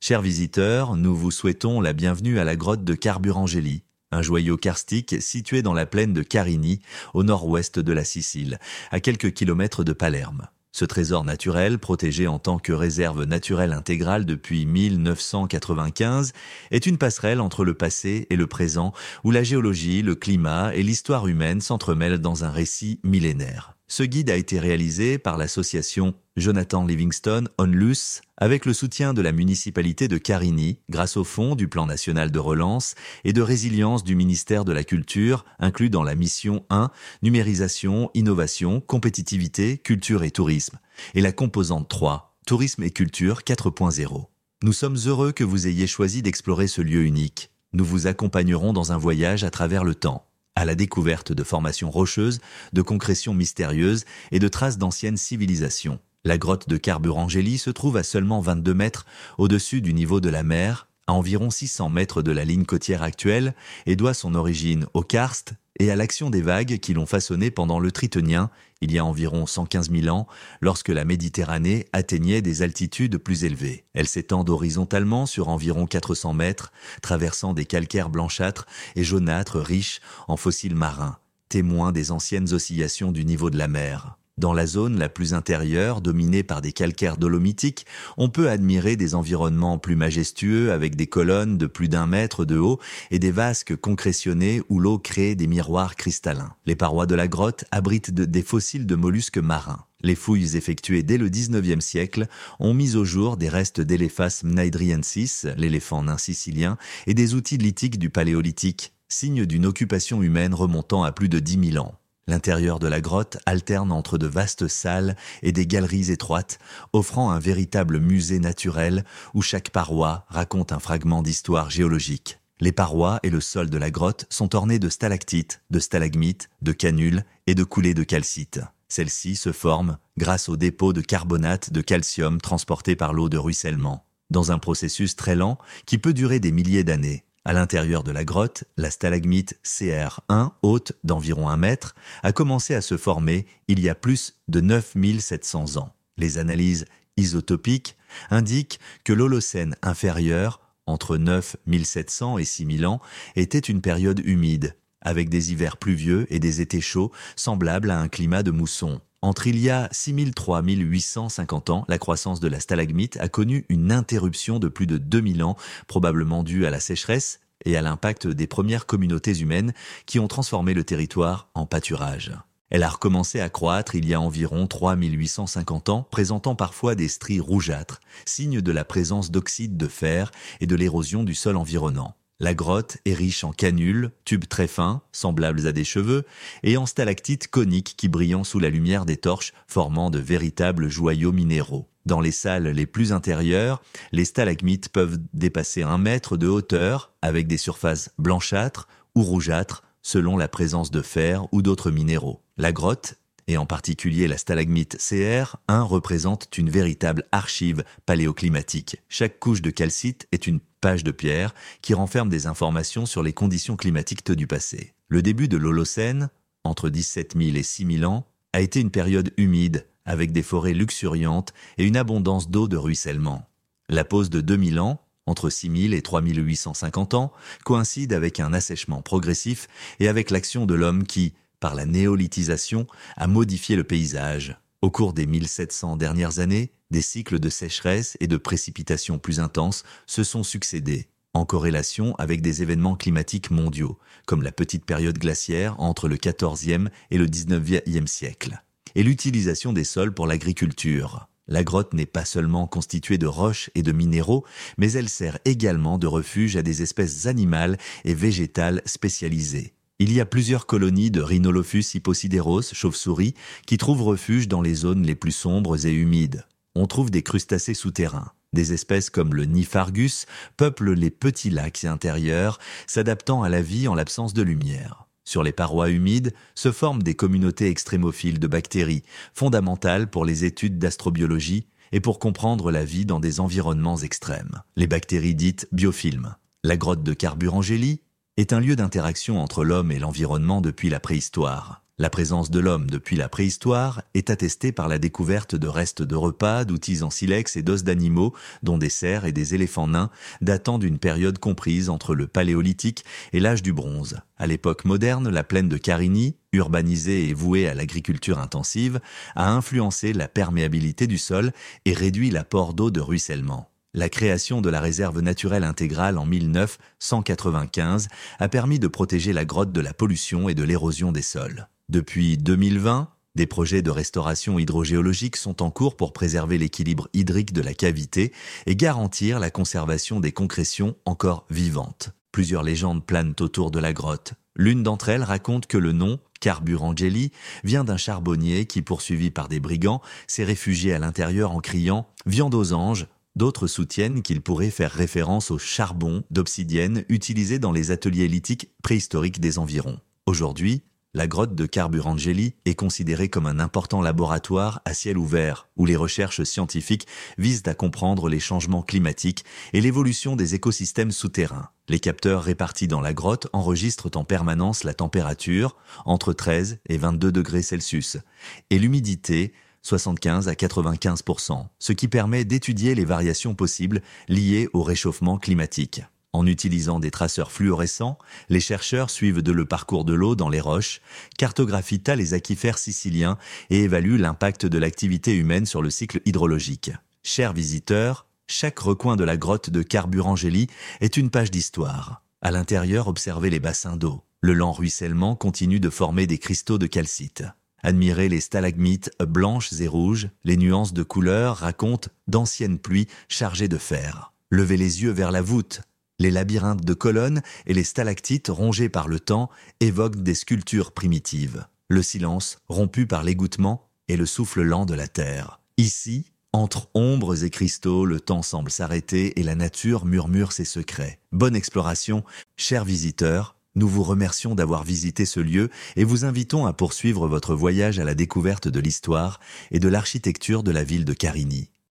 Chers visiteurs, nous vous souhaitons la bienvenue à la grotte de Carburangeli, un joyau karstique situé dans la plaine de Carini, au nord-ouest de la Sicile, à quelques kilomètres de Palerme. Ce trésor naturel, protégé en tant que réserve naturelle intégrale depuis 1995, est une passerelle entre le passé et le présent, où la géologie, le climat et l'histoire humaine s'entremêlent dans un récit millénaire. Ce guide a été réalisé par l'association Jonathan Livingstone Onlus avec le soutien de la municipalité de Carini grâce au fonds du Plan national de relance et de résilience du ministère de la Culture inclus dans la mission 1 numérisation, innovation, compétitivité, culture et tourisme et la composante 3 tourisme et culture 4.0. Nous sommes heureux que vous ayez choisi d'explorer ce lieu unique. Nous vous accompagnerons dans un voyage à travers le temps, à la découverte de formations rocheuses, de concrétions mystérieuses et de traces d'anciennes civilisations. La grotte de Carburangeli se trouve à seulement 22 mètres au-dessus du niveau de la mer, à environ 600 mètres de la ligne côtière actuelle, et doit son origine au karst et à l'action des vagues qui l'ont façonnée pendant le Tritonien, il y a environ 115 000 ans, lorsque la Méditerranée atteignait des altitudes plus élevées. Elles s'étendent horizontalement sur environ 400 mètres, traversant des calcaires blanchâtres et jaunâtres riches en fossiles marins, témoins des anciennes oscillations du niveau de la mer. Dans la zone la plus intérieure, dominée par des calcaires dolomitiques, on peut admirer des environnements plus majestueux avec des colonnes de plus d'1 mètre de haut et des vasques concrétionnées où l'eau crée des miroirs cristallins. Les parois de la grotte abritent des fossiles de mollusques marins. Les fouilles effectuées dès le XIXe siècle ont mis au jour des restes d'Elephas mnaidriensis, l'éléphant nain sicilien, et des outils lithiques du Paléolithique, signe d'une occupation humaine remontant à plus de 10 000 ans. L'intérieur de la grotte alterne entre de vastes salles et des galeries étroites, offrant un véritable musée naturel où chaque paroi raconte un fragment d'histoire géologique. Les parois et le sol de la grotte sont ornés de stalactites, de stalagmites, de canules et de coulées de calcite. Celles-ci se forment grâce au dépôt de carbonate de calcium transporté par l'eau de ruissellement, dans un processus très lent qui peut durer des milliers d'années. À l'intérieur de la grotte, la stalagmite CR1, haute d'environ 1 mètre, a commencé à se former il y a plus de 9700 ans. Les analyses isotopiques indiquent que l'Holocène inférieur, entre 9700 et 6000 ans, était une période humide, avec des hivers pluvieux et des étés chauds semblables à un climat de mousson. Entre il y a 6003 850 ans, la croissance de la stalagmite a connu une interruption de plus de 2000 ans, probablement due à la sécheresse et à l'impact des premières communautés humaines qui ont transformé le territoire en pâturage. Elle a recommencé à croître il y a environ 3850 ans, présentant parfois des stries rougeâtres, signe de la présence d'oxyde de fer et de l'érosion du sol environnant. La grotte est riche en canules, tubes très fins, semblables à des cheveux, et en stalactites coniques qui brillent sous la lumière des torches, formant de véritables joyaux minéraux. Dans les salles les plus intérieures, les stalagmites peuvent dépasser 1 mètre de hauteur, avec des surfaces blanchâtres ou rougeâtres, selon la présence de fer ou d'autres minéraux. La grotte, et en particulier la stalagmite CR1, représente une véritable archive paléoclimatique. Chaque couche de calcite est une page de pierre qui renferme des informations sur les conditions climatiques du passé. Le début de l'Holocène, entre 17 000 et 6 000 ans, a été une période humide, avec des forêts luxuriantes et une abondance d'eau de ruissellement. La pause de 2000 ans, entre 6000 et 3850 ans, coïncide avec un assèchement progressif et avec l'action de l'homme qui, par la néolithisation, a modifié le paysage. Au cours des 1700 dernières années, des cycles de sécheresse et de précipitations plus intenses se sont succédés, en corrélation avec des événements climatiques mondiaux, comme la petite période glaciaire entre le XIVe et le XIXe siècle, et l'utilisation des sols pour l'agriculture. La grotte n'est pas seulement constituée de roches et de minéraux, mais elle sert également de refuge à des espèces animales et végétales spécialisées. Il y a plusieurs colonies de Rhinolophus hipposideros, chauves-souris, qui trouvent refuge dans les zones les plus sombres et humides. On trouve des crustacés souterrains. Des espèces comme le Niphargus peuplent les petits lacs intérieurs, s'adaptant à la vie en l'absence de lumière. Sur les parois humides se forment des communautés extrémophiles de bactéries, fondamentales pour les études d'astrobiologie et pour comprendre la vie dans des environnements extrêmes. Les bactéries dites biofilms. La grotte de Carburangeli est un lieu d'interaction entre l'homme et l'environnement depuis la préhistoire. La présence de l'homme depuis la préhistoire est attestée par la découverte de restes de repas, d'outils en silex et d'os d'animaux, dont des cerfs et des éléphants nains, datant d'une période comprise entre le Paléolithique et l'âge du bronze. À l'époque moderne, la plaine de Carini, urbanisée et vouée à l'agriculture intensive, a influencé la perméabilité du sol et réduit l'apport d'eau de ruissellement. La création de la réserve naturelle intégrale en 1995 a permis de protéger la grotte de la pollution et de l'érosion des sols. Depuis 2020, des projets de restauration hydrogéologique sont en cours pour préserver l'équilibre hydrique de la cavité et garantir la conservation des concrétions encore vivantes. Plusieurs légendes planent autour de la grotte. L'une d'entre elles raconte que le nom Carburangeli vient d'un charbonnier qui, poursuivi par des brigands, s'est réfugié à l'intérieur en criant « Viande aux anges ». D'autres soutiennent qu'il pourrait faire référence au charbon d'obsidienne utilisé dans les ateliers lithiques préhistoriques des environs. Aujourd'hui, la grotte de Carburangeli est considérée comme un important laboratoire à ciel ouvert où les recherches scientifiques visent à comprendre les changements climatiques et l'évolution des écosystèmes souterrains. Les capteurs répartis dans la grotte enregistrent en permanence la température, entre 13 et 22 degrés Celsius, et l'humidité, 75 à 95%, ce qui permet d'étudier les variations possibles liées au réchauffement climatique. En utilisant des traceurs fluorescents, les chercheurs suivent le parcours de l'eau dans les roches, cartographient les aquifères siciliens et évaluent l'impact de l'activité humaine sur le cycle hydrologique. Chers visiteurs, chaque recoin de la grotte de Carburangeli est une page d'histoire. À l'intérieur, observez les bassins d'eau. Le lent ruissellement continue de former des cristaux de calcite. Admirez les stalagmites blanches et rouges, les nuances de couleurs racontent d'anciennes pluies chargées de fer. Levez les yeux vers la voûte. Les labyrinthes de colonnes et les stalactites rongés par le temps évoquent des sculptures primitives. Le silence, rompu par l'égouttement, et le souffle lent de la terre. Ici, entre ombres et cristaux, le temps semble s'arrêter et la nature murmure ses secrets. Bonne exploration, chers visiteurs. Nous vous remercions d'avoir visité ce lieu et vous invitons à poursuivre votre voyage à la découverte de l'histoire et de l'architecture de la ville de Carini.